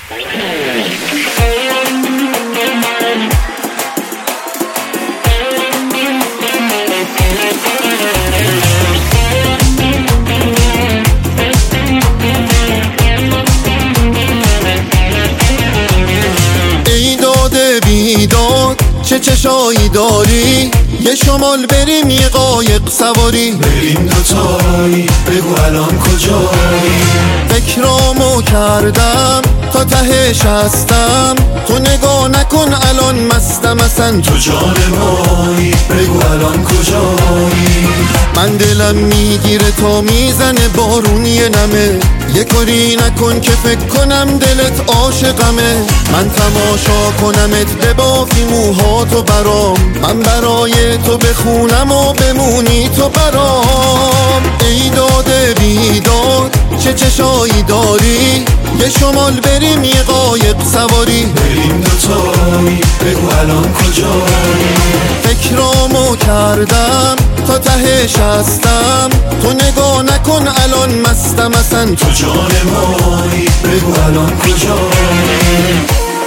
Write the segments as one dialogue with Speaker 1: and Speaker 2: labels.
Speaker 1: ای داده بیداد چه چشایی داری، یه شمال بریم یه قایق سواری،
Speaker 2: بریم دوتایی بگو الان کجایی.
Speaker 1: فکرامو کردم تا تهش هستم، تو نگاه نکن الان مستم اصلا،
Speaker 2: تو جان مایی بگو الان کجایی.
Speaker 1: من دلم میگیره تا میزنه بارون یه نمه، یه کاری نکن که فکر کنم دلت عاشقمه. من تماشا کنمت ببافی موهاتو برام، من برای تو بخونم و بمونی تو برام. ای داده بیداد چه چشایی داری، یه شمال بریم یه قایق سواری،
Speaker 2: بریم دوتایی بگو الان کجایی.
Speaker 1: فکرامو کردم تا تهش هستم، تو نگاه نکن الان مستم اصلا،
Speaker 2: تو جان مایی بگو الان کجایی.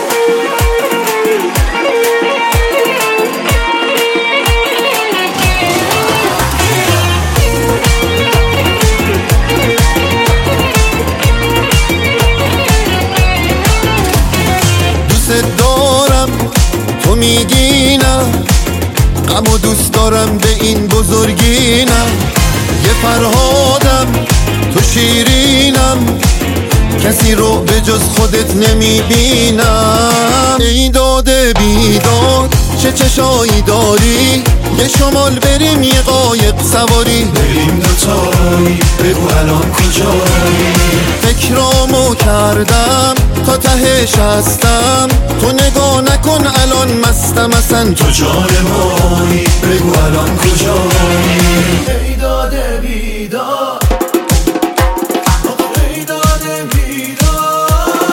Speaker 1: دوست دارم تو میگی نه، غمو دوست دارم به این بزرگی نه، یه فرهادم تو شیرینم، کسی رو به جز خودت نمیبینم. ای داده بیداد چه چشایی داری، یه شمال بریم یه قایق سواری،
Speaker 2: بریم دوتایی بگو الان کجایی.
Speaker 1: فکرامو کردم تا تهش هستم، تو نگاه نکن الان مستم اصلا،
Speaker 2: تو جان مایی بگو الان کجایی. ای داده بیداد، ای داده بیداد.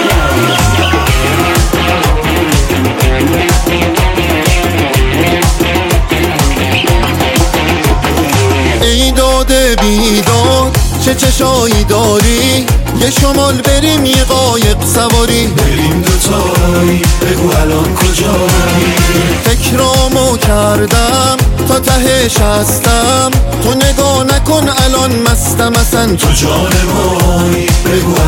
Speaker 1: ای داده بیداد چه چشایی داری، یه شمال بریم یه قایق سواری،
Speaker 2: بریم دوتایی بگو الان کجایی.
Speaker 1: فکرامو کردم تا تهش هستم، تو نگاه نکن الان مستم اصلا،
Speaker 2: تو جان مایی بگو